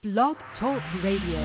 Blog Talk Radio.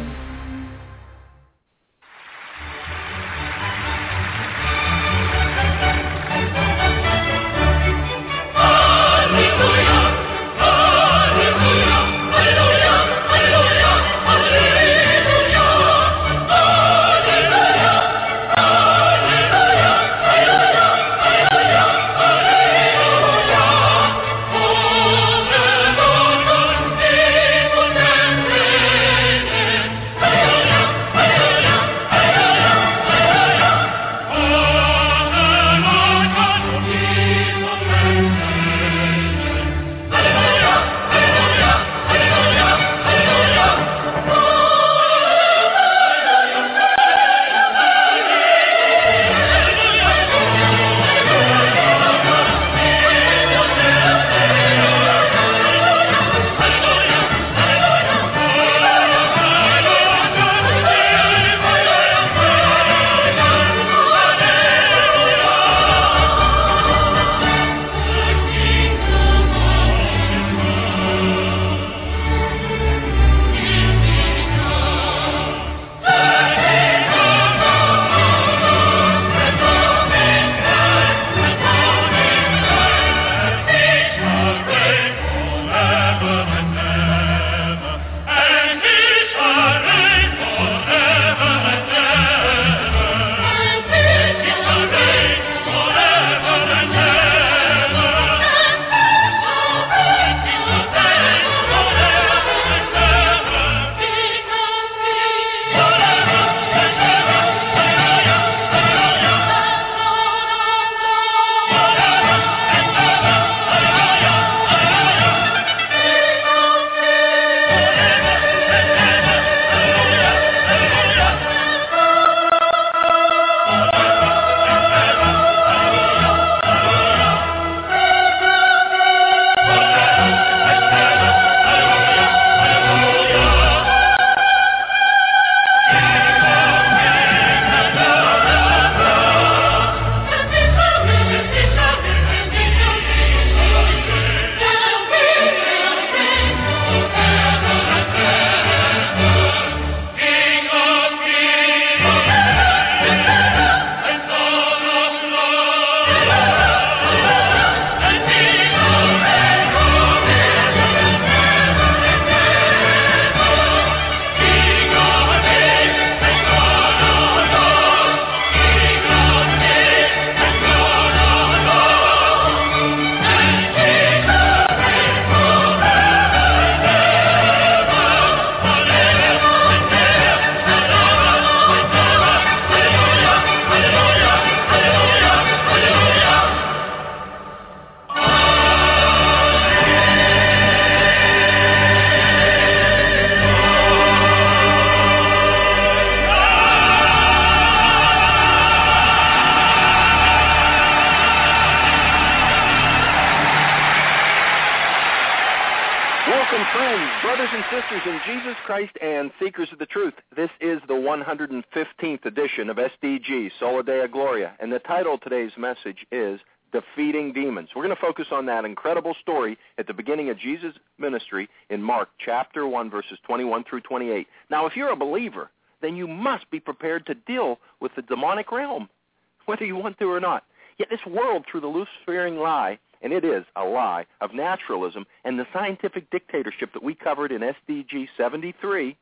Seekers of the Truth. This is the 115th edition of SDG, Sola Deo Gloria, and the title of today's message is Defeating Demons. We're going to focus on that incredible story at the beginning of Jesus' ministry in Mark chapter 1, verses 21 through 28. Now, if you're a believer, then you must be prepared to deal with the demonic realm, whether you want to or not. Yet this world, through the Luciferian lie, and it is a lie, of naturalism and the scientific dictatorship that we covered in SDG 73,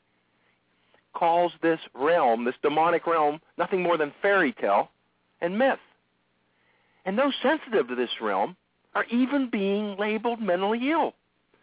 calls this realm, this demonic realm, nothing more than fairy tale and myth. And those sensitive to this realm are even being labeled mentally ill.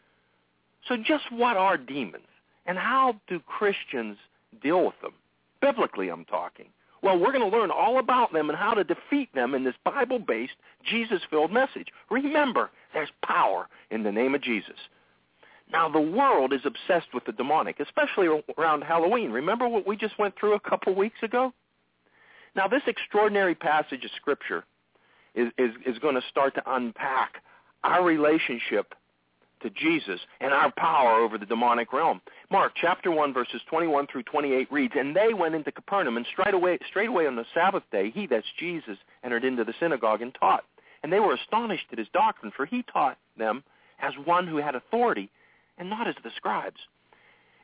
So just what are demons, and how do Christians deal with them? Biblically, I'm talking. Well, we're going to learn all about them and how to defeat them in this Bible-based, Jesus-filled message. Remember, there's power in the name of Jesus. Now, the world is obsessed with the demonic, especially around Halloween. Remember what we just went through a couple weeks ago? Now, this extraordinary passage of Scripture is going to start to unpack our relationship to Jesus and our power over the demonic realm. Mark chapter 1, verses 21 through 28 reads, "And they went into Capernaum, and straightway on the Sabbath day, he," that's Jesus, "entered into the synagogue and taught. And they were astonished at his doctrine, for he taught them as one who had authority, and not as the scribes.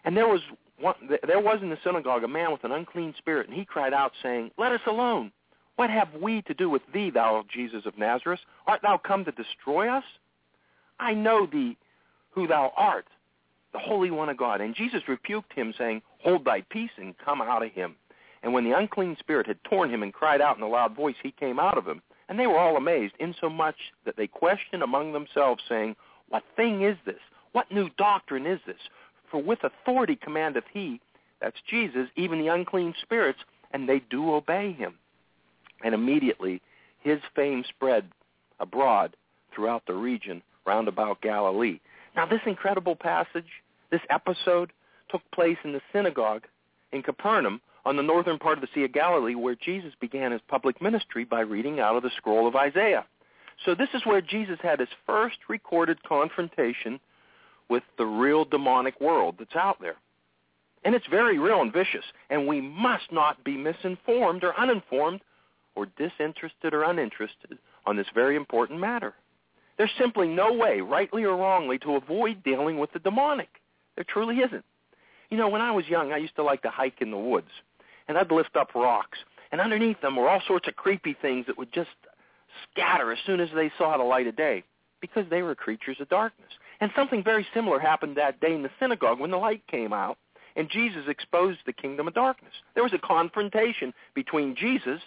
And there was in the synagogue a man with an unclean spirit, and he cried out, saying, "Let us alone. What have we to do with thee, thou Jesus of Nazareth? Art thou come to destroy us? I know thee who thou art, the Holy One of God." And Jesus rebuked him, saying, "Hold thy peace, and come out of him." And when the unclean spirit had torn him and cried out in a loud voice, he came out of him. And they were all amazed, insomuch that they questioned among themselves, saying, "What thing is this? What new doctrine is this? For with authority commandeth he," that's Jesus, "even the unclean spirits, and they do obey him." And immediately his fame spread abroad throughout the region round about Galilee. Now this incredible passage, this episode, took place in the synagogue in Capernaum on the northern part of the Sea of Galilee, where Jesus began his public ministry by reading out of the scroll of Isaiah. So this is where Jesus had his first recorded confrontation with the real demonic world that's out there. And it's very real and vicious, and we must not be misinformed or uninformed or disinterested or uninterested on this very important matter. There's simply no way, rightly or wrongly, to avoid dealing with the demonic. There truly isn't. You know, when I was young, I used to like to hike in the woods, and I'd lift up rocks, and underneath them were all sorts of creepy things that would just scatter as soon as they saw the light of day, because they were creatures of darkness. And something very similar happened that day in the synagogue when the light came out, and Jesus exposed the kingdom of darkness. There was a confrontation between Jesus,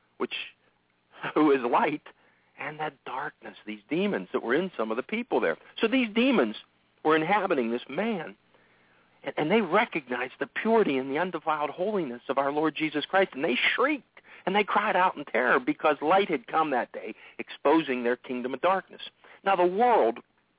who is light, and that darkness, these demons that were in some of the people there. So these demons were inhabiting this man, and they recognized the purity and the undefiled holiness of our Lord Jesus Christ, and they shrieked, and they cried out in terror because light had come that day, exposing their kingdom of darkness. Now the world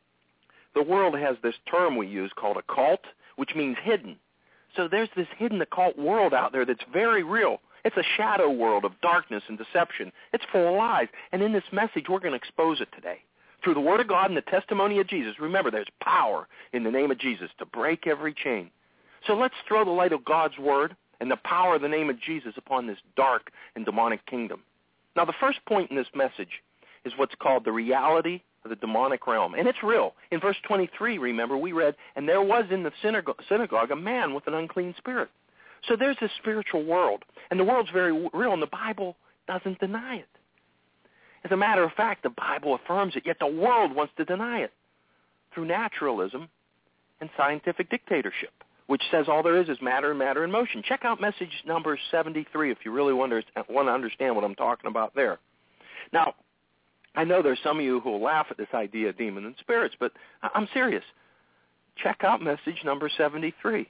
has this term we use called a cult, which means hidden. So there's this hidden occult world out there that's very real. It's a shadow world of darkness and deception. It's full of lies. And in this message, we're going to expose it today. Through the Word of God and the testimony of Jesus. Remember, there's power in the name of Jesus to break every chain. So let's throw the light of God's Word and the power of the name of Jesus upon this dark and demonic kingdom. Now, the first point in this message is what's called the reality of the demonic realm. And it's real. In verse 23, remember, we read, "And there was in the synagogue a man with an unclean spirit." So there's this spiritual world, and the world's very real, and the Bible doesn't deny it. As a matter of fact, the Bible affirms it, yet the world wants to deny it through naturalism and scientific dictatorship, which says all there is matter and matter in motion. Check out message number 73 if you really want to understand what I'm talking about there. Now, I know there's some of you who will laugh at this idea of demons and spirits, but I'm serious. Check out message number 73.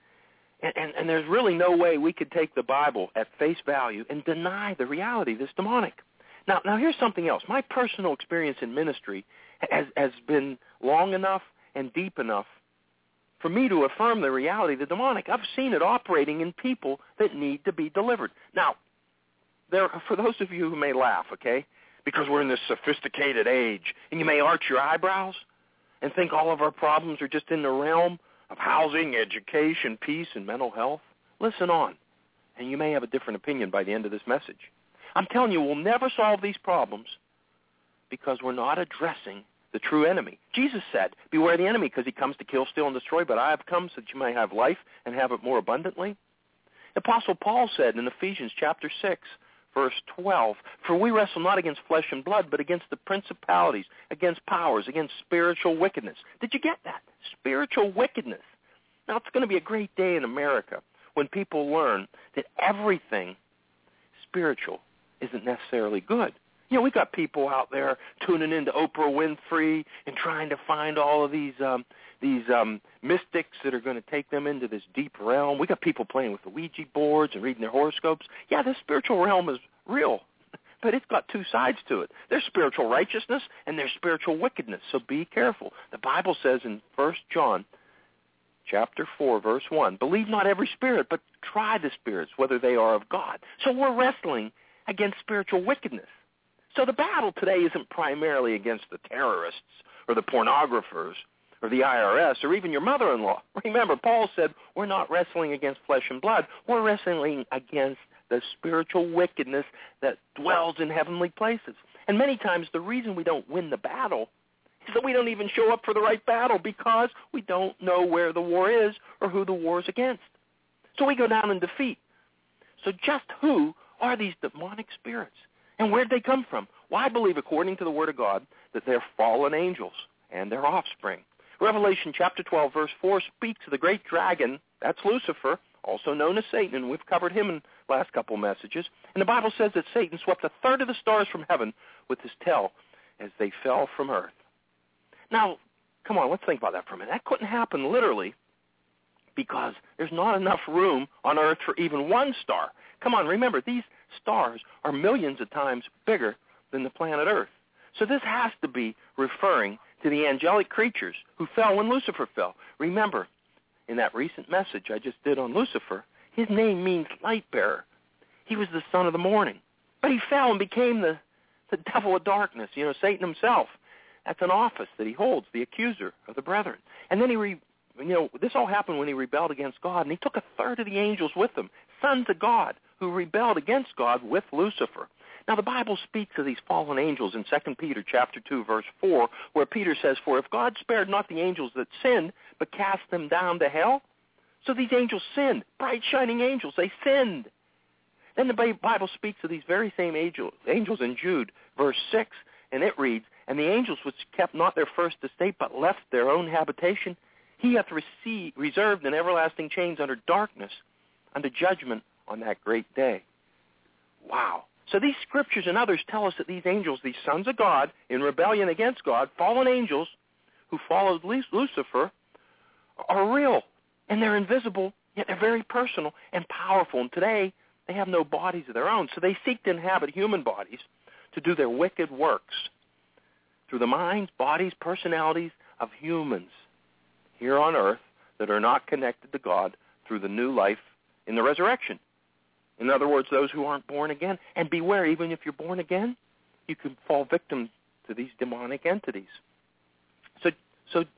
And there's really no way we could take the Bible at face value and deny the reality of this demonic. Now here's something else. My personal experience in ministry has been long enough and deep enough for me to affirm the reality of the demonic. I've seen it operating in people that need to be delivered. Now, for those of you who may laugh, okay, because we're in this sophisticated age, and you may arch your eyebrows and think all of our problems are just in the realm of housing, education, peace, and mental health. Listen on, and you may have a different opinion by the end of this message. I'm telling you, we'll never solve these problems because we're not addressing the true enemy. Jesus said, "Beware the enemy, because he comes to kill, steal, and destroy, but I have come so that you may have life and have it more abundantly." Apostle Paul said in Ephesians chapter 6, verse 12, "For we wrestle not against flesh and blood, but against the principalities, against powers, against spiritual wickedness." Did you get that? Spiritual wickedness. Now, it's going to be a great day in America when people learn that everything spiritual isn't necessarily good. You know, we got people out there tuning into Oprah Winfrey and trying to find all of these mystics that are going to take them into this deep realm. We got people playing with the Ouija boards and reading their horoscopes. Yeah, this spiritual realm is real, but it's got two sides to it. There's spiritual righteousness and there's spiritual wickedness, so be careful. The Bible says in 1 John chapter 4, verse 1, "Believe not every spirit, but try the spirits, whether they are of God." So we're wrestling against spiritual wickedness. So the battle today isn't primarily against the terrorists or the pornographers or the IRS or even your mother-in-law. Remember, Paul said we're not wrestling against flesh and blood. We're wrestling against the spiritual wickedness that dwells in heavenly places. And many times the reason we don't win the battle So we don't even show up for the right battle because we don't know where the war is or who the war is against. So we go down in defeat. So just who are these demonic spirits? And where did they come from? Well, I believe, according to the Word of God, that they're fallen angels and their offspring. Revelation chapter 12, verse 4 speaks of the great dragon, that's Lucifer, also known as Satan, and we've covered him in the last couple messages. And the Bible says that Satan swept a third of the stars from heaven with his tail as they fell from earth. Now, come on, let's think about that for a minute. That couldn't happen literally because there's not enough room on earth for even one star. Come on, remember, these stars are millions of times bigger than the planet Earth. So this has to be referring to the angelic creatures who fell when Lucifer fell. Remember, in that recent message I just did on Lucifer, his name means light bearer. He was the son of the morning. But he fell and became the devil of darkness, Satan himself. That's an office that he holds, the accuser of the brethren. And then this all happened when he rebelled against God, and he took a third of the angels with him, sons of God, who rebelled against God with Lucifer. Now, the Bible speaks of these fallen angels in 2 Peter chapter 2, verse 4, where Peter says, "For if God spared not the angels that sinned, but cast them down to hell." So these angels sinned, bright shining angels, they sinned. Then the Bible speaks of these very same angels in Jude, verse 6, and it reads, "And the angels which kept not their first estate, but left their own habitation, he hath reserved in everlasting chains under darkness, unto judgment on that great day." Wow. So these scriptures and others tell us that these angels, these sons of God, in rebellion against God, fallen angels who followed Lucifer, are real. And they're invisible, yet they're very personal and powerful. And today, they have no bodies of their own. So they seek to inhabit human bodies to do their wicked works through the minds, bodies, personalities of humans here on earth that are not connected to God through the new life in the resurrection. In other words, those who aren't born again. And beware, even if you're born again, you can fall victim to these demonic entities. So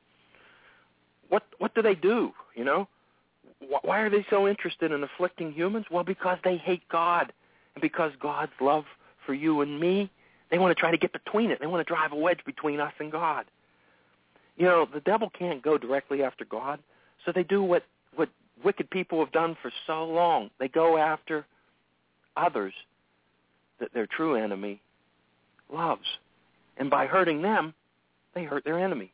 what do they do, Why are they so interested in afflicting humans? Well, because they hate God. And because God's love for you and me, they want to try to get between it. They want to drive a wedge between us and God. The devil can't go directly after God, so they do what wicked people have done for so long. They go after others that their true enemy loves. And by hurting them, they hurt their enemy.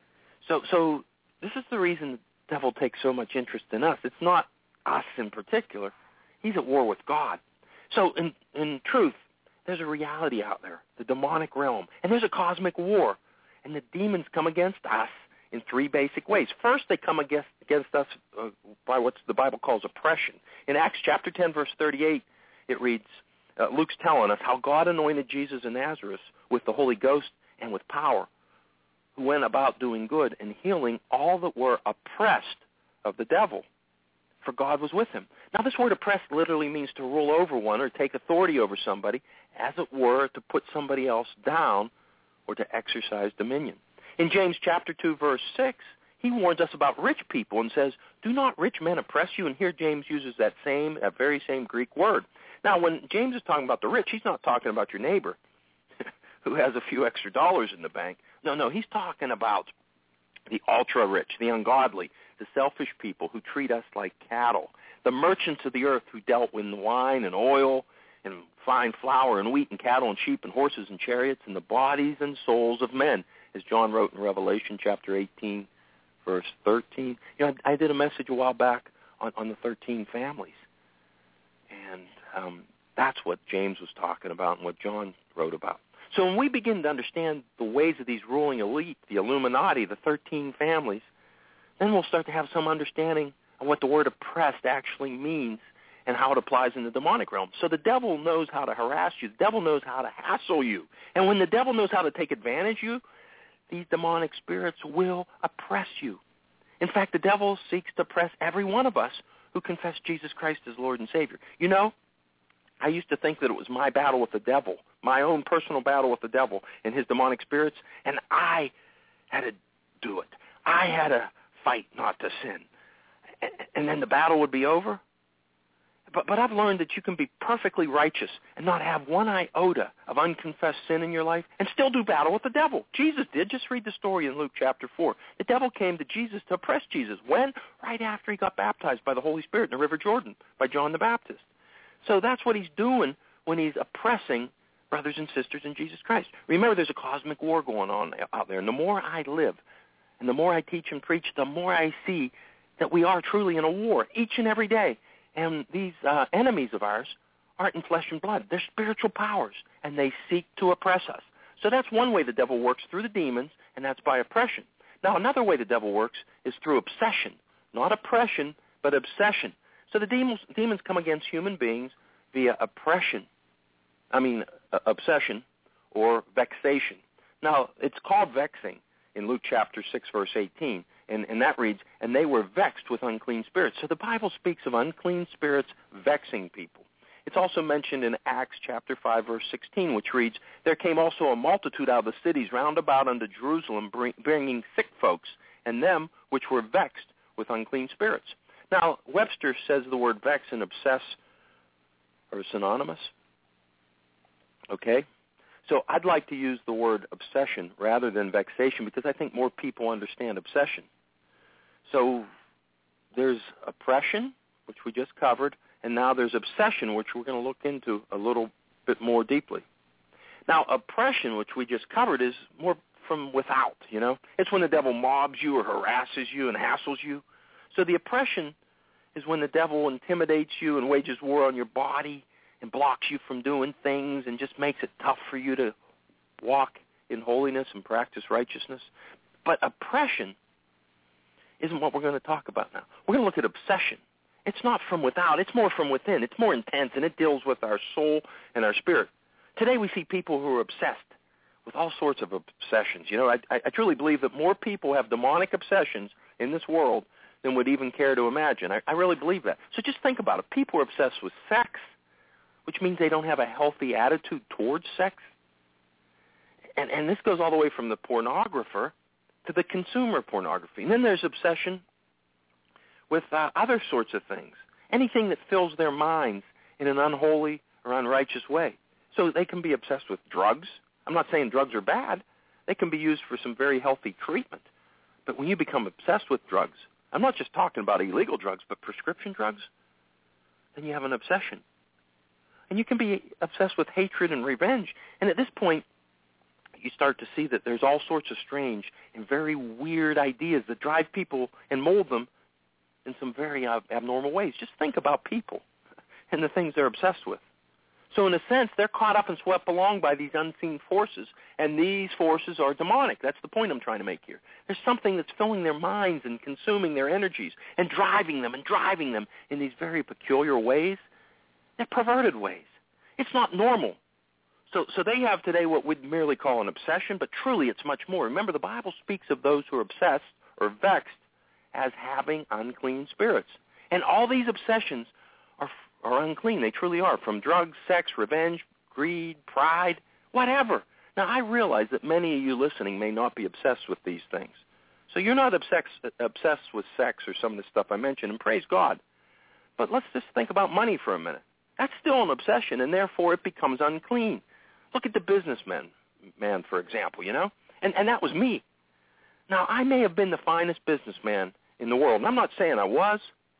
So this is the reason the devil takes so much interest in us. It's not us in particular. He's at war with God. So in truth, there's a reality out there, the demonic realm, and there's a cosmic war. And the demons come against us in three basic ways. First, they come against us by what the Bible calls oppression. In Acts chapter 10, verse 38, it reads, Luke's telling us how God anointed Jesus of Nazareth with the Holy Ghost and with power, who went about doing good and healing all that were oppressed of the devil, for God was with him. Now, this word oppressed literally means to rule over one or take authority over somebody, as it were, to put somebody else down or to exercise dominion. In James chapter 2, verse 6, he warns us about rich people and says, "Do not rich men oppress you?" And here James uses that very same Greek word. Now, when James is talking about the rich, he's not talking about your neighbor who has a few extra dollars in the bank. No, he's talking about the ultra-rich, the ungodly, the selfish people who treat us like cattle, the merchants of the earth who dealt in wine and oil and fine flour and wheat and cattle and sheep and horses and chariots and the bodies and souls of men, as John wrote in Revelation chapter 18, verse 13. I did a message a while back on the 13 families, and that's what James was talking about and what John wrote about. So when we begin to understand the ways of these ruling elite, the Illuminati, the 13 families, then we'll start to have some understanding of what the word oppressed actually means and how it applies in the demonic realm. So the devil knows how to harass you. The devil knows how to hassle you. And when the devil knows how to take advantage of you, these demonic spirits will oppress you. In fact, the devil seeks to oppress every one of us who confess Jesus Christ as Lord and Savior. I used to think that it was my battle with the devil, my own personal battle with the devil and his demonic spirits, and I had to do it. I had to fight not to sin. And then the battle would be over. But I've learned that you can be perfectly righteous and not have one iota of unconfessed sin in your life and still do battle with the devil. Jesus did. Just read the story in Luke chapter 4. The devil came to Jesus to oppress Jesus. When? Right after he got baptized by the Holy Spirit in the River Jordan by John the Baptist. So that's what he's doing when he's oppressing brothers and sisters in Jesus Christ. Remember, there's a cosmic war going on out there. And the more I live and the more I teach and preach, the more I see that we are truly in a war each and every day. And these enemies of ours aren't in flesh and blood. They're spiritual powers, and they seek to oppress us. So that's one way the devil works through the demons, and that's by oppression. Now, another way the devil works is through obsession. Not oppression, but obsession. So the demons come against human beings via obsession or vexation. Now, it's called vexing in Luke chapter 6, verse 18. And that reads, and they were vexed with unclean spirits. So the Bible speaks of unclean spirits vexing people. It's also mentioned in Acts chapter 5, verse 16, which reads, there came also a multitude out of the cities round about unto Jerusalem, bringing sick folks, and them which were vexed with unclean spirits. Now, Webster says the word vex and obsess are synonymous. Okay? So I'd like to use the word obsession rather than vexation because I think more people understand obsession. So there's oppression, which we just covered, and now there's obsession, which we're going to look into a little bit more deeply. Now, oppression, which we just covered, is more from without, you know. It's when the devil mobs you or harasses you and hassles you. So the oppression is when the devil intimidates you and wages war on your body and blocks you from doing things and just makes it tough for you to walk in holiness and practice righteousness. But oppression isn't what we're going to talk about now. We're going to look at obsession. It's not from without. It's more from within. It's more intense, and it deals with our soul and our spirit. Today we see people who are obsessed with all sorts of obsessions. You know, I truly believe that more people have demonic obsessions in this world than would even care to imagine. I really believe that. So just think about it. People are obsessed with sex, which means they don't have a healthy attitude towards sex. And this goes all the way from the pornographer to the consumer pornography. And then there's obsession with other sorts of things, anything that fills their minds in an unholy or unrighteous way. So they can be obsessed with drugs. I'm not saying drugs are bad. They can be used for some very healthy treatment. But when you become obsessed with drugs, I'm not just talking about illegal drugs, but prescription drugs, then you have an obsession. And you can be obsessed with hatred and revenge. And at this point, you start to see that there's all sorts of strange and very weird ideas that drive people and mold them in some very abnormal ways. Just think about people and the things they're obsessed with. So in a sense, they're caught up and swept along by these unseen forces, and these forces are demonic. That's the point I'm trying to make here. There's something that's filling their minds and consuming their energies and driving them in these very peculiar ways. They're perverted ways. It's not normal. So they have today what we'd merely call an obsession, but truly it's much more. Remember, the Bible speaks of those who are obsessed or vexed as having unclean spirits. And all these obsessions are unclean. They truly are, from drugs, sex, revenge, greed, pride, whatever. Now, I realize that many of you listening may not be obsessed with these things. So you're not obsessed with sex or some of the stuff I mentioned, and praise God. But let's just think about money for a minute. That's still an obsession, and therefore it becomes unclean. Look at the businessman, for example, you know? And that was me. Now, I may have been the finest businessman in the world, and I'm not saying I was,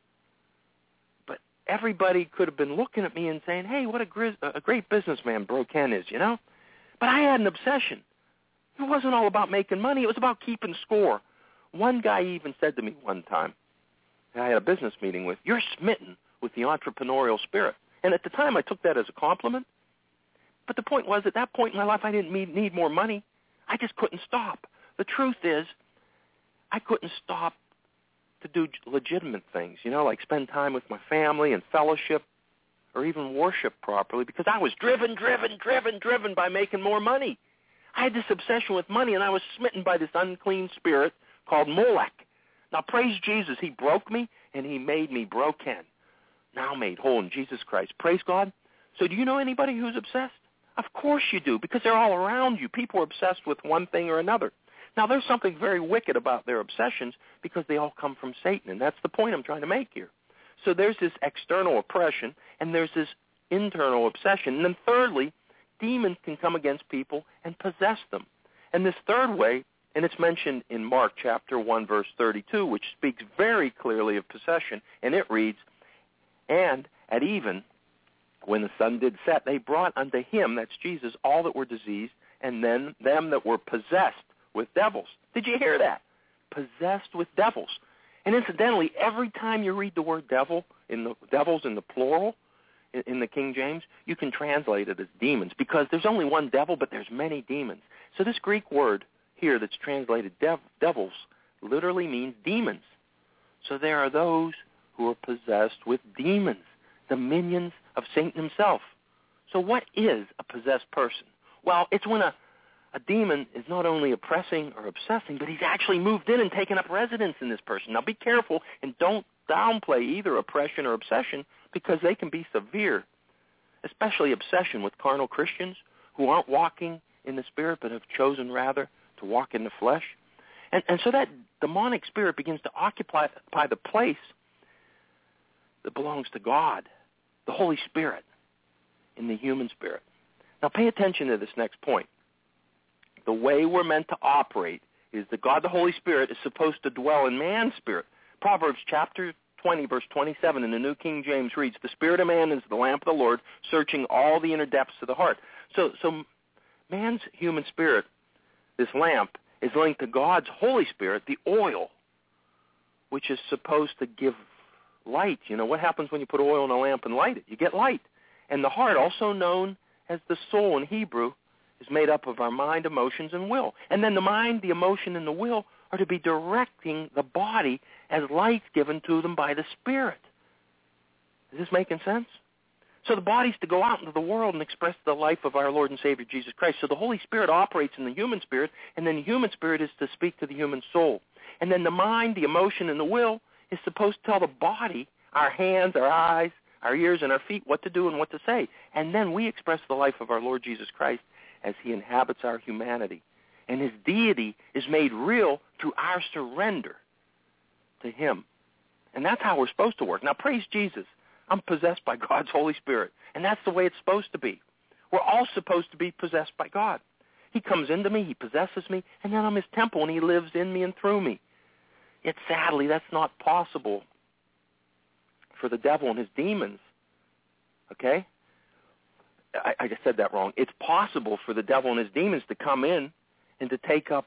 but everybody could have been looking at me and saying, hey, what a great businessman Bro Ken is, you know? But I had an obsession. It wasn't all about making money. It was about keeping score. One guy even said to me one time, I had a business meeting with, you're smitten with the entrepreneurial spirit. And at the time, I took that as a compliment. But the point was, at that point in my life, I didn't need more money. I just couldn't stop. The truth is, I couldn't stop to do legitimate things, you know, like spend time with my family and fellowship or even worship properly because I was driven by making more money. I had this obsession with money, and I was smitten by this unclean spirit called Molech. Now, praise Jesus, he broke me, and he made me broken, now made whole in Jesus Christ. Praise God. So do you know anybody who's obsessed? Of course you do, because they're all around you. People are obsessed with one thing or another. Now, there's something very wicked about their obsessions because they all come from Satan, and that's the point I'm trying to make here. So there's this external oppression, and there's this internal obsession. And then thirdly, demons can come against people and possess them. And this third way, and it's mentioned in Mark chapter 1, verse 32, which speaks very clearly of possession, and it reads, "And at even, when the sun did set, they brought unto him," that's Jesus, "all that were diseased, and then them that were possessed with devils." Did you hear that? Possessed with devils. And incidentally, every time you read the word devils in the plural in the King James, you can translate it as demons, because there's only one devil, but there's many demons. So this Greek word here that's translated devils literally means demons. So there are those who are possessed with demons, the minions of Satan himself. So what is a possessed person? Well, it's when a demon is not only oppressing or obsessing, but he's actually moved in and taken up residence in this person. Now be careful and don't downplay either oppression or obsession, because they can be severe, especially obsession with carnal Christians who aren't walking in the Spirit but have chosen rather to walk in the flesh. And so that demonic spirit begins to occupy the place that belongs to God, the Holy Spirit, in the human spirit. Now pay attention to this next point. The way we're meant to operate is that God, the Holy Spirit, is supposed to dwell in man's spirit. Proverbs chapter 20, verse 27 in the New King James reads, "The spirit of man is the lamp of the Lord, searching all the inner depths of the heart." So man's human spirit, this lamp, is linked to God's Holy Spirit, the oil, which is supposed to give light. You know, what happens when you put oil in a lamp and light it? You get light. And the heart, also known as the soul in Hebrew, is made up of our mind, emotions, and will. And then the mind, the emotion, and the will are to be directing the body as light's given to them by the Spirit. Is this making sense? So the body's to go out into the world and express the life of our Lord and Savior Jesus Christ. So the Holy Spirit operates in the human spirit, and then the human spirit is to speak to the human soul. And then the mind, the emotion, and the will is supposed to tell the body, our hands, our eyes, our ears, and our feet what to do and what to say. And then we express the life of our Lord Jesus Christ as he inhabits our humanity. And his deity is made real through our surrender to him. And that's how we're supposed to work. Now, praise Jesus. I'm possessed by God's Holy Spirit. And that's the way it's supposed to be. We're all supposed to be possessed by God. He comes into me, he possesses me, and then I'm his temple, and he lives in me and through me. Yet, sadly, that's not possible for the devil and his demons. Okay? I just said that wrong. It's possible for the devil and his demons to come in and to take up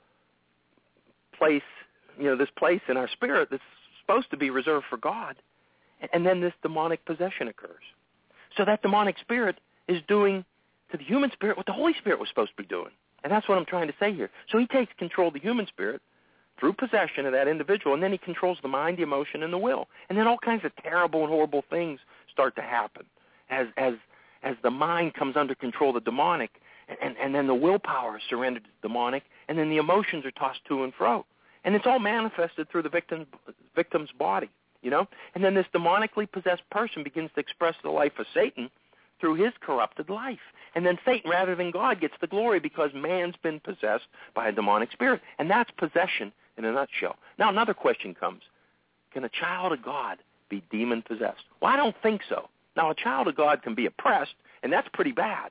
this place in our spirit that's supposed to be reserved for God. And then this demonic possession occurs. So that demonic spirit is doing to the human spirit what the Holy Spirit was supposed to be doing. And that's what I'm trying to say here. So he takes control of the human spirit through possession of that individual, and then he controls the mind, the emotion, and the will. And then all kinds of terrible and horrible things start to happen as the mind comes under control of the demonic, and then the willpower is surrendered to the demonic, and then the emotions are tossed to and fro. And it's all manifested through the victim's body, you know? And then this demonically possessed person begins to express the life of Satan through his corrupted life. And then Satan, rather than God, gets the glory because man's been possessed by a demonic spirit. And that's possession in a nutshell. Now, another question comes. Can a child of God be demon-possessed? Well, I don't think so. Now, a child of God can be oppressed, and that's pretty bad.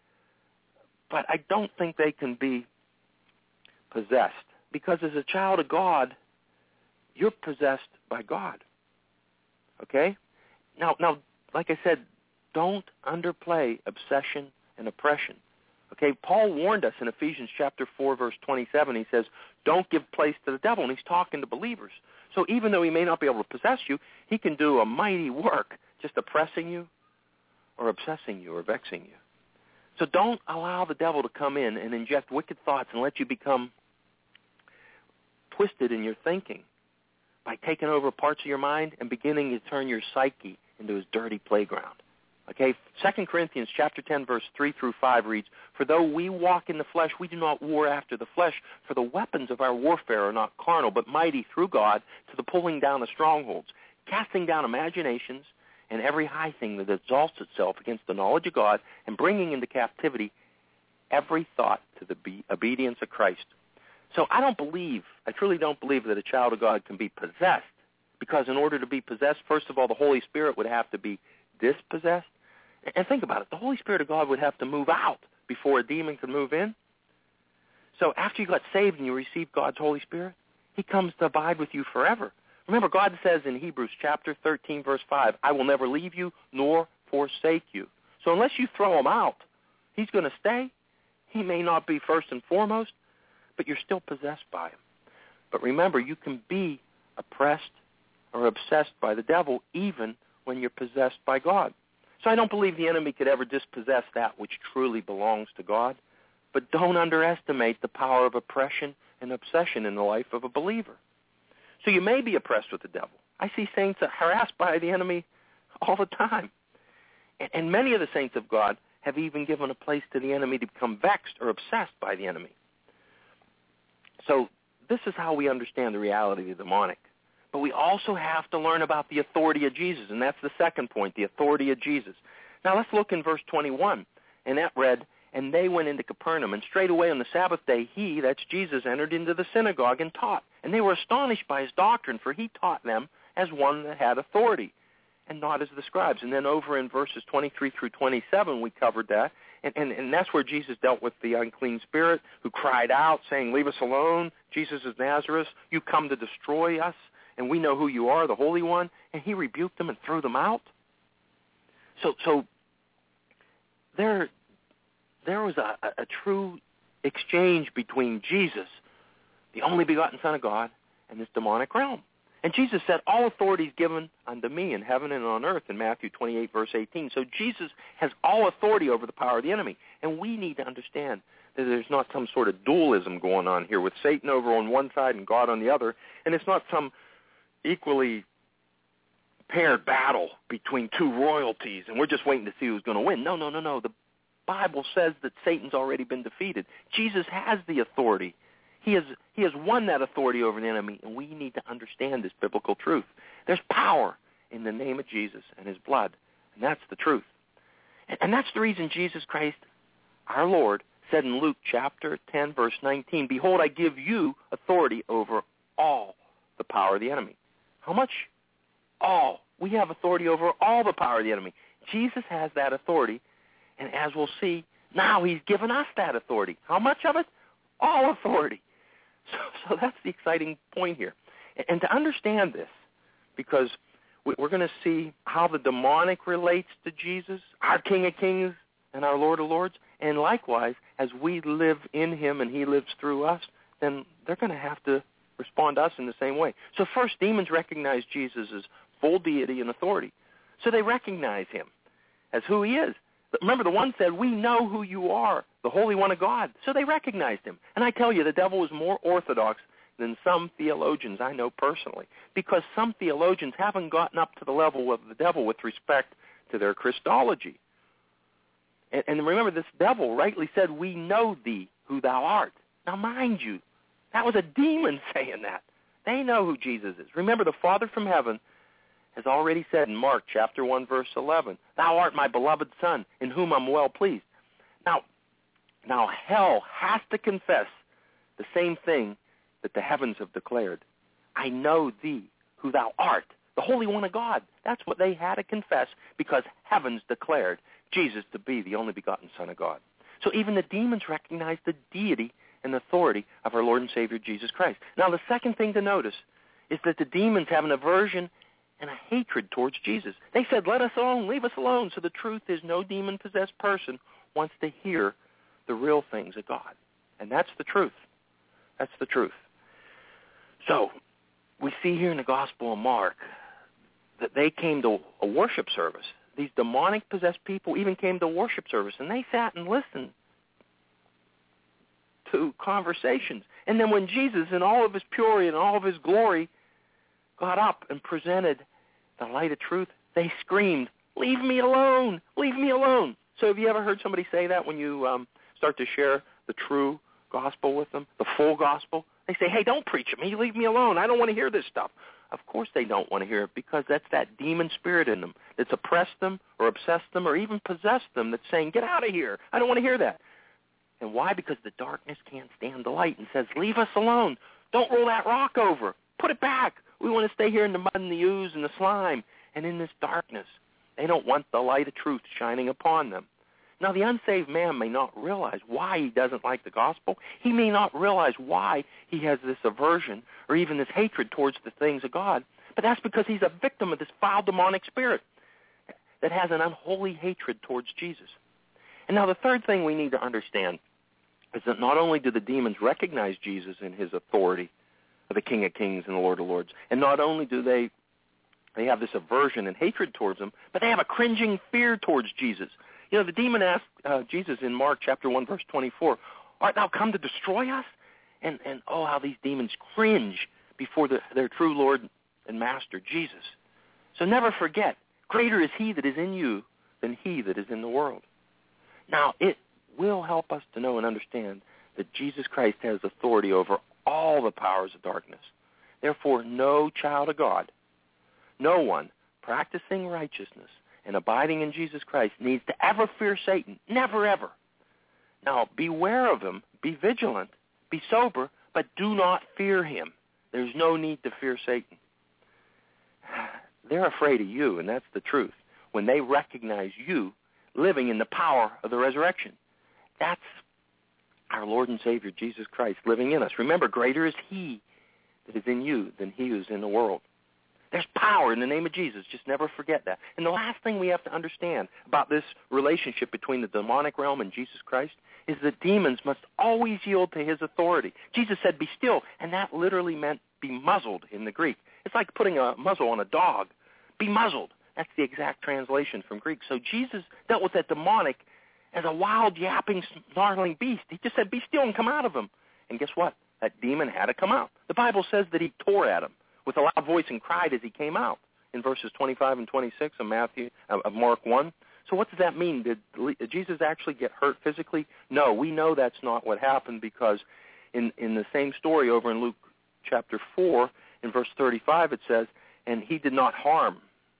But I don't think they can be possessed. Because as a child of God, you're possessed by God. Okay? Now, like I said, don't underplay obsession and oppression. Okay? Paul warned us in Ephesians chapter 4, verse 27. He says, don't give place to the devil. And he's talking to believers. So even though he may not be able to possess you, he can do a mighty work just oppressing you or obsessing you or vexing you. So don't allow the devil to come in and inject wicked thoughts and let you become twisted in your thinking by taking over parts of your mind and beginning to turn your psyche into his dirty playground. Okay, 2 Corinthians chapter 10, verse 3 through 5 reads, "For though we walk in the flesh, we do not war after the flesh, for the weapons of our warfare are not carnal, but mighty through God to the pulling down of strongholds, casting down imaginations and every high thing that exalts itself against the knowledge of God, and bringing into captivity every thought to the obedience of Christ." So I truly don't believe that a child of God can be possessed, Because in order to be possessed, first of all, the Holy Spirit would have to be dispossessed. And think about it. The Holy Spirit of God would have to move out before a demon could move in. So after you got saved and you received God's Holy Spirit, he comes to abide with you forever. Remember, God says in Hebrews chapter 13, verse 5, I will never leave you nor forsake you. So unless you throw him out, he's going to stay. He may not be first and foremost, but you're still possessed by him. But remember, you can be oppressed or obsessed by the devil even when you're possessed by God. So I don't believe the enemy could ever dispossess that which truly belongs to God. But don't underestimate the power of oppression and obsession in the life of a believer. So you may be oppressed with the devil. I see saints harassed by the enemy all the time. And many of the saints of God have even given a place to the enemy to become vexed or obsessed by the enemy. So this is how we understand the reality of the demonic. But we also have to learn about the authority of Jesus, and that's the second point, the authority of Jesus. Now let's look in verse 21, and that read, and they went into Capernaum, and straightway on the Sabbath day he, that's Jesus, entered into the synagogue and taught. And they were astonished by his doctrine, for he taught them as one that had authority, and not as the scribes. And then over in verses 23 through 27, we covered that. And that's where Jesus dealt with the unclean spirit, who cried out, saying, leave us alone, Jesus of Nazareth, you come to destroy us, and we know who you are, the Holy One. And he rebuked them and threw them out. So there was a true exchange between Jesus, the only begotten Son of God, and this demonic realm. And Jesus said, all authority is given unto me in heaven and on earth in Matthew 28, verse 18. So Jesus has all authority over the power of the enemy. And we need to understand that there's not some sort of dualism going on here with Satan over on one side and God on the other. And it's not some equally paired battle between two royalties, and we're just waiting to see who's going to win. No. The Bible says that Satan's already been defeated. Jesus has the authority. He has won that authority over the enemy, and we need to understand this biblical truth. There's power in the name of Jesus and his blood, and that's the truth. And that's the reason Jesus Christ, our Lord, said in Luke chapter 10, verse 19, behold, I give you authority over all the power of the enemy. How much? All. We have authority over all the power of the enemy. Jesus has that authority, and as we'll see, now he's given us that authority. How much of it? All authority. So that's the exciting point here. And to understand this, because we're going to see how the demonic relates to Jesus, our King of Kings and our Lord of Lords, and likewise, as we live in him and he lives through us, then they're going to have to respond to us in the same way. So first, demons recognize Jesus as full deity and authority. So they recognize him as who he is. But remember, the one said, we know who you are, the Holy One of God. So they recognized him. And I tell you, the devil is more orthodox than some theologians I know personally, because some theologians haven't gotten up to the level of the devil with respect to their Christology. And remember, this devil rightly said, we know thee, who thou art. Now, mind you, that was a demon saying that. They know who Jesus is. Remember, the Father from heaven has already said in Mark chapter 1, verse 11, thou art my beloved Son, in whom I'm well pleased. Now hell has to confess the same thing that the heavens have declared. I know thee, who thou art, the Holy One of God. That's what they had to confess, because heavens declared Jesus to be the only begotten Son of God. So even the demons recognize the deity and authority of our Lord and Savior Jesus Christ. Now the second thing to notice is that the demons have an aversion and a hatred towards Jesus. They said, let us alone, leave us alone. So the truth is, no demon-possessed person wants to hear the real things of God. And that's the truth. That's the truth. So we see here in the Gospel of Mark that they came to a worship service. These demonic-possessed people even came to worship service, and they sat and listened to conversations. And then when Jesus, in all of his purity and all of his glory, got up and presented the light of truth, they screamed, leave me alone, leave me alone. So have you ever heard somebody say that when you start to share the true gospel with them, the full gospel? They say, hey, don't preach at me, leave me alone, I don't want to hear this stuff. Of course they don't want to hear it, because that's that demon spirit in them that's oppressed them or obsessed them or even possessed them, that's saying, get out of here, I don't want to hear that. And why? Because the darkness can't stand the light and says, leave us alone, don't roll that rock over, put it back, We want to stay here in the mud and the ooze and the slime and in this darkness. They don't want the light of truth shining upon them. Now, the unsaved man may not realize why he doesn't like the gospel. He may not realize why he has this aversion or even this hatred towards the things of God. But that's because he's a victim of this foul demonic spirit that has an unholy hatred towards Jesus. And now the third thing we need to understand is that not only do the demons recognize Jesus in his authority of the King of Kings and the Lord of Lords, and not only do they have this aversion and hatred towards him, but they have a cringing fear towards Jesus. You know, the demon asked Jesus in Mark chapter 1, verse 24, art thou come to destroy us? And oh, how these demons cringe before their true Lord and Master, Jesus. So never forget, greater is he that is in you than he that is in the world. Now, it will help us to know and understand that Jesus Christ has authority over all the powers of darkness. Therefore, no child of God, no one practicing righteousness and abiding in Jesus Christ needs to ever fear Satan. Never, ever. Now, beware of him, be vigilant, be sober, but do not fear him. There's no need to fear Satan. They're afraid of you, and that's the truth. When they recognize you living in the power of the resurrection, that's our Lord and Savior, Jesus Christ, living in us. Remember, greater is he that is in you than he who is in the world. There's power in the name of Jesus. Just never forget that. And the last thing we have to understand about this relationship between the demonic realm and Jesus Christ is that demons must always yield to his authority. Jesus said, be still, and that literally meant be muzzled in the Greek. It's like putting a muzzle on a dog. Be muzzled. That's the exact translation from Greek. So Jesus dealt with that demonic as a wild, yapping, snarling beast. He just said, be still and come out of him. And guess what? That demon had to come out. The Bible says that he tore at him with a loud voice and cried as he came out in verses 25 and 26 of Mark 1. So what does that mean? Did Jesus actually get hurt physically? No, we know that's not what happened because in the same story over in Luke chapter 4, in verse 35, it says, and he did not harm.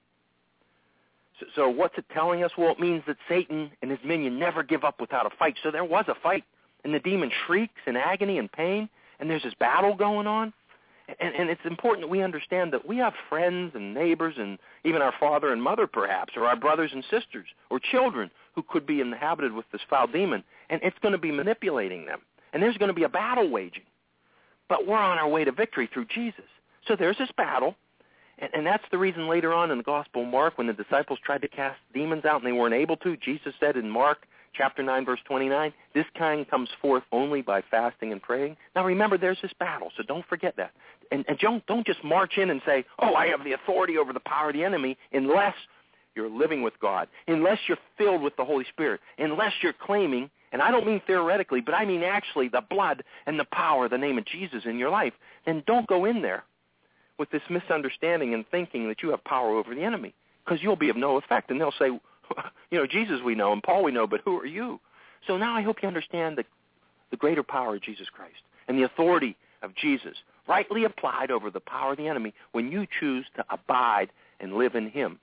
So what's it telling us? Well, it means that Satan and his minion never give up without a fight. So there was a fight, and the demon shrieks in agony and pain, and there's this battle going on. And it's important that we understand that we have friends and neighbors and even our father and mother perhaps, or our brothers and sisters or children who could be inhabited with this foul demon, and it's going to be manipulating them. And there's going to be a battle waging. But we're on our way to victory through Jesus. So there's this battle, and that's the reason later on in the Gospel of Mark when the disciples tried to cast demons out and they weren't able to, Jesus said in Mark chapter 9, verse 29, this kind comes forth only by fasting and praying. Now remember, there's this battle, so don't forget that. And don't just march in and say, oh, I have the authority over the power of the enemy, unless you're living with God, unless you're filled with the Holy Spirit, unless you're claiming, and I don't mean theoretically, but I mean actually the blood and the power, the name of Jesus in your life, then don't go in there with this misunderstanding and thinking that you have power over the enemy, because you'll be of no effect. And they'll say, you know, Jesus we know and Paul we know, but who are you? So now I hope you understand the greater power of Jesus Christ and the authority of Jesus, rightly applied over the power of the enemy when you choose to abide and live in him,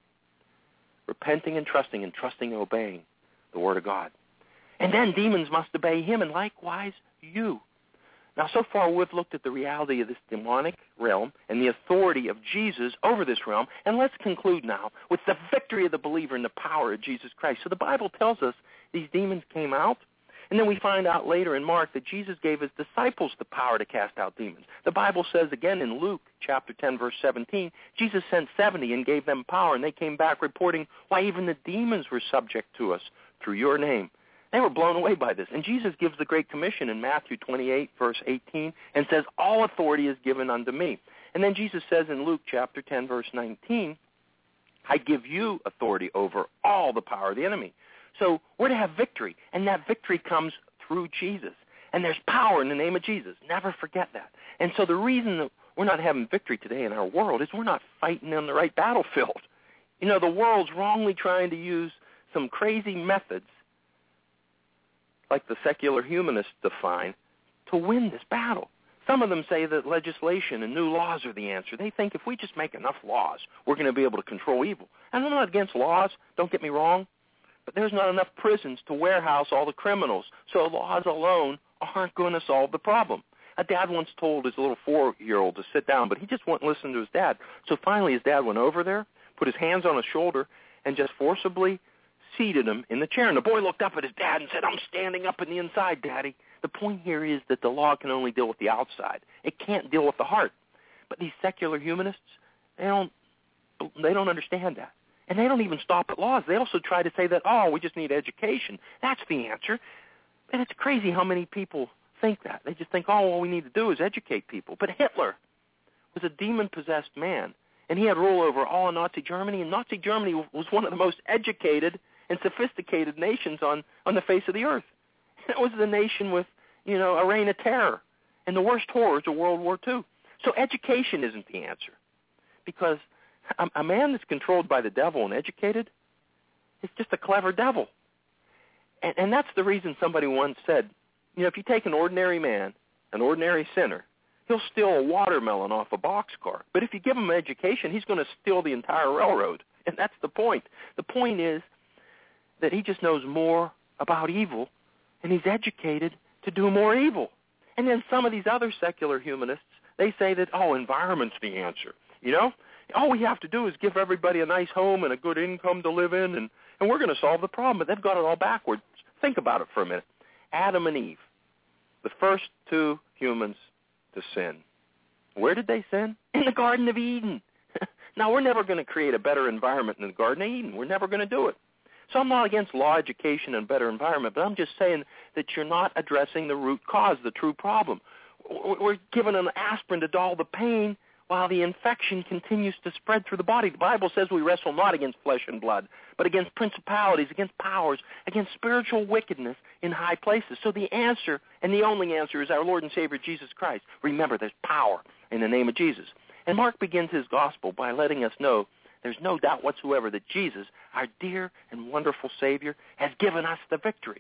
repenting and trusting and obeying the word of God. And then demons must obey him, and likewise you. Now, so far we've looked at the reality of this demonic realm and the authority of Jesus over this realm, and let's conclude now with the victory of the believer and the power of Jesus Christ. So the Bible tells us these demons came out, and then we find out later in Mark that Jesus gave his disciples the power to cast out demons. The Bible says again in Luke chapter 10, verse 17, Jesus sent 70 and gave them power, and they came back reporting, why, even the demons were subject to us through your name. They were blown away by this. And Jesus gives the Great Commission in Matthew 28, verse 18, and says, all authority is given unto me. And then Jesus says in Luke chapter 10, verse 19, I give you authority over all the power of the enemy. So we're to have victory, and that victory comes through Jesus. And there's power in the name of Jesus. Never forget that. And so the reason that we're not having victory today in our world is we're not fighting on the right battlefield. You know, the world's wrongly trying to use some crazy methods, like the secular humanists define, to win this battle. Some of them say that legislation and new laws are the answer. They think if we just make enough laws, we're going to be able to control evil. And I'm not against laws, don't get me wrong, but there's not enough prisons to warehouse all the criminals, so laws alone aren't going to solve the problem. A dad once told his little 4-year-old to sit down, but he just wouldn't listen to his dad. So finally his dad went over there, put his hands on his shoulder, and just forcibly seated him in the chair. And the boy looked up at his dad and said, "I'm standing up in the inside, Daddy." The point here is that the law can only deal with the outside. It can't deal with the heart. But these secular humanists, they don't understand that. And they don't even stop at laws. They also try to say that, oh, we just need education. That's the answer. And it's crazy how many people think that. They just think, oh, all we need to do is educate people. But Hitler was a demon-possessed man, and he had rule over all of Nazi Germany, and Nazi Germany was one of the most educated and sophisticated nations on the face of the earth. It was the nation with, a reign of terror and the worst horrors of World War II. So education isn't the answer, because a man that's controlled by the devil and educated is just a clever devil. And that's the reason somebody once said, if you take an ordinary man, an ordinary sinner, he'll steal a watermelon off a boxcar. But if you give him education, he's going to steal the entire railroad. And that's the point. The point is that he just knows more about evil, and he's educated to do more evil. And then some of these other secular humanists, they say that, environment's the answer. All we have to do is give everybody a nice home and a good income to live in, and we're going to solve the problem. But they've got it all backwards. Think about it for a minute. Adam and Eve, the first two humans to sin. Where did they sin? In the Garden of Eden. Now, we're never going to create a better environment in the Garden of Eden. We're never going to do it. So I'm not against law, education, and better environment, but I'm just saying that you're not addressing the root cause, the true problem. We're given an aspirin to dull the pain while the infection continues to spread through the body. The Bible says we wrestle not against flesh and blood, but against principalities, against powers, against spiritual wickedness in high places. So the answer, and the only answer, is our Lord and Savior Jesus Christ. Remember, there's power in the name of Jesus. And Mark begins his gospel by letting us know there's no doubt whatsoever that Jesus, our dear and wonderful Savior, has given us the victory.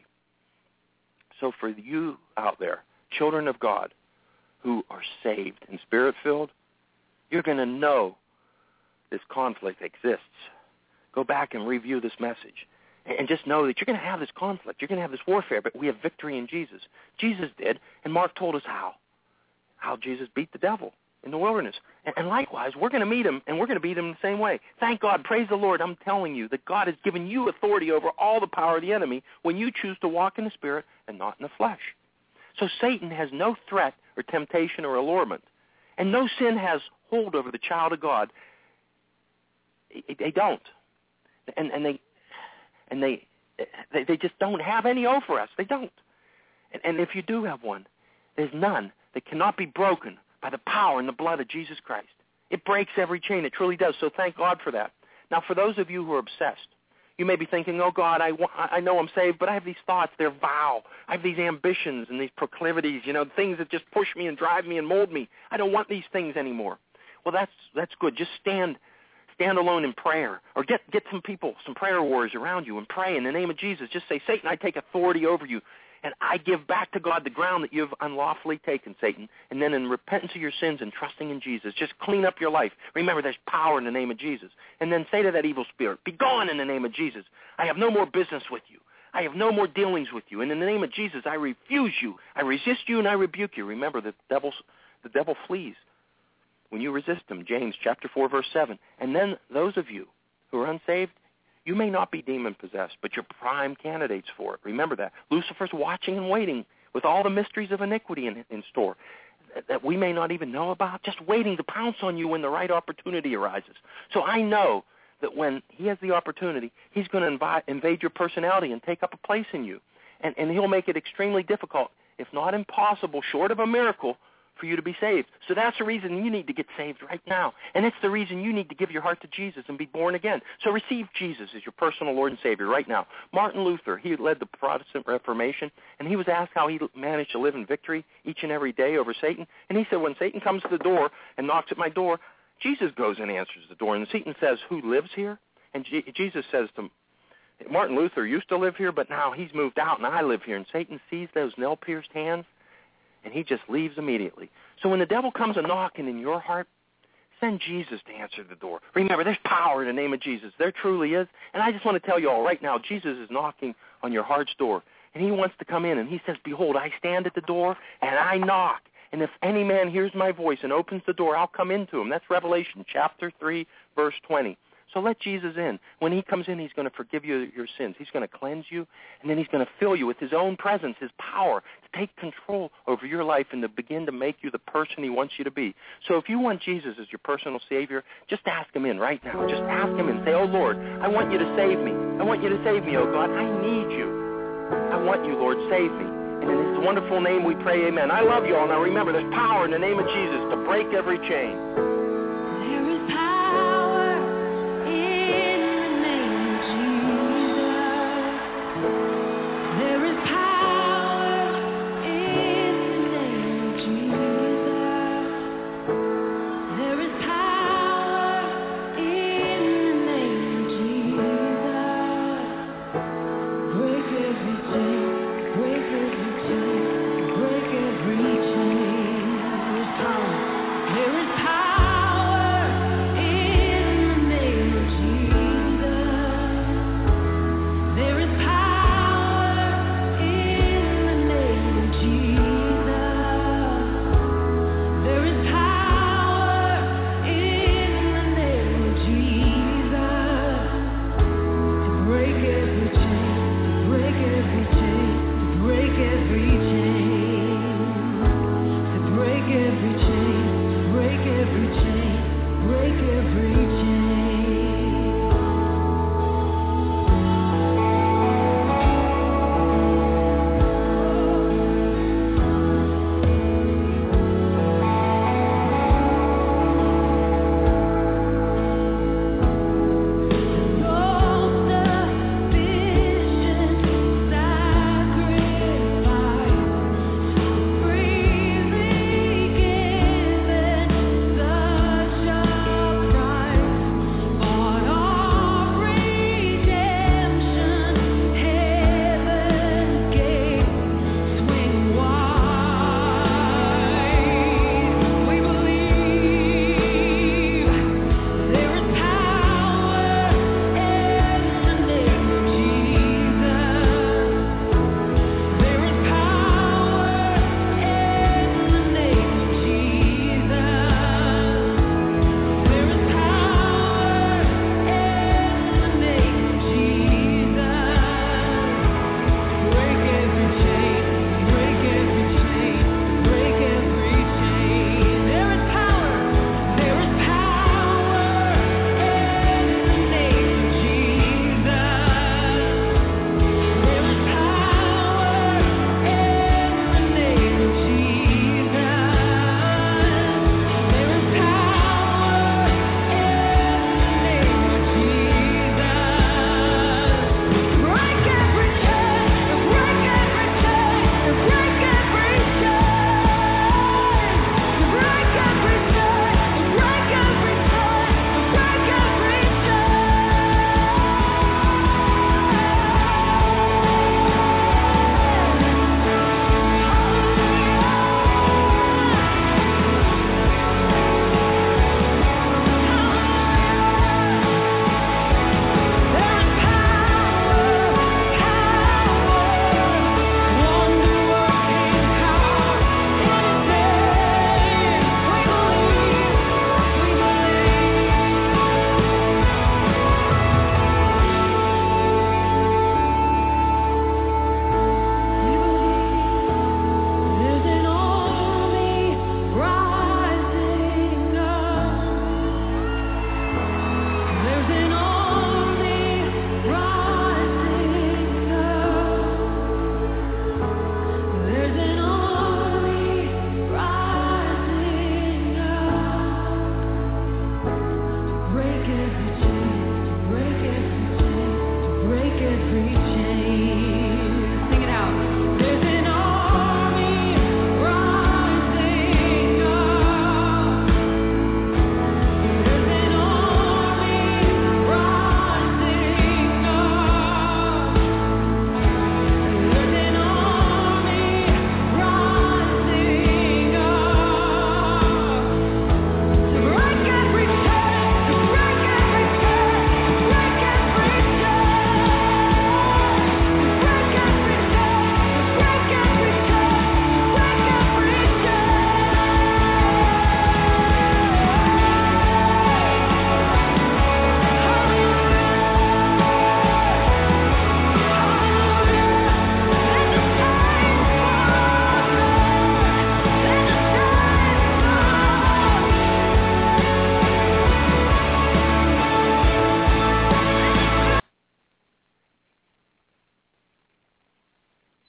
So for you out there, children of God, who are saved and Spirit-filled, you're going to know this conflict exists. Go back and review this message. And just know that you're going to have this conflict. You're going to have this warfare, but we have victory in Jesus. Jesus did, and Mark told us how Jesus beat the devil in the wilderness. And likewise, we're going to meet him, and we're going to beat him the same way. Thank God, praise the Lord, I'm telling you that God has given you authority over all the power of the enemy when you choose to walk in the Spirit and not in the flesh. So Satan has no threat or temptation or allurement, and no sin has hold over the child of God. They don't. And they just don't have any over us. They don't. And if you do have one, there's none that cannot be broken by the power and the blood of Jesus Christ. It breaks every chain. It truly does. So thank God for that. Now, for those of you who are obsessed, you may be thinking, oh, God, I know I'm saved, but I have these thoughts. They're vile. I have these ambitions and these proclivities, things that just push me and drive me and mold me. I don't want these things anymore. Well, that's good. Just stand alone in prayer, or get some people, some prayer warriors around you, and pray in the name of Jesus. Just say, Satan, I take authority over you, and I give back to God the ground that you've unlawfully taken, Satan. And then in repentance of your sins and trusting in Jesus, just clean up your life. Remember, there's power in the name of Jesus. And then say to that evil spirit, be gone in the name of Jesus. I have no more business with you. I have no more dealings with you. And in the name of Jesus, I refuse you. I resist you and I rebuke you. Remember, the devil flees when you resist him. James chapter 4, verse 7. And then those of you who are unsaved, you may not be demon-possessed, but you're prime candidates for it. Remember that. Lucifer's watching and waiting with all the mysteries of iniquity in store that we may not even know about, just waiting to pounce on you when the right opportunity arises. So I know that when he has the opportunity, he's going to invade your personality and take up a place in you. And he'll make it extremely difficult, if not impossible, short of a miracle, for you to be saved. So that's the reason you need to get saved right now. And it's the reason you need to give your heart to Jesus and be born again. So receive Jesus as your personal Lord and Savior right now. Martin Luther, he led the Protestant Reformation, and he was asked how he managed to live in victory each and every day over Satan. And he said, when Satan comes to the door and knocks at my door, Jesus goes and answers the door. And Satan says, who lives here? And Jesus says to him, Martin Luther used to live here, but now he's moved out and I live here. And Satan sees those nail-pierced hands, and he just leaves immediately. So when the devil comes a-knocking in your heart, send Jesus to answer the door. Remember, there's power in the name of Jesus. There truly is. And I just want to tell you all right now, Jesus is knocking on your heart's door, and he wants to come in. And he says, behold, I stand at the door, and I knock. And if any man hears my voice and opens the door, I'll come into him. That's Revelation chapter 3, verse 20. So let Jesus in. When he comes in, he's going to forgive you your sins. He's going to cleanse you, and then he's going to fill you with his own presence, his power, to take control over your life and to begin to make you the person he wants you to be. So if you want Jesus as your personal Savior, just ask him in right now. Just ask him in. Say, oh, Lord, I want you to save me. I want you to save me, oh, God. I need you. I want you, Lord, save me. And in his wonderful name we pray, amen. I love you all. Now remember, there's power in the name of Jesus to break every chain.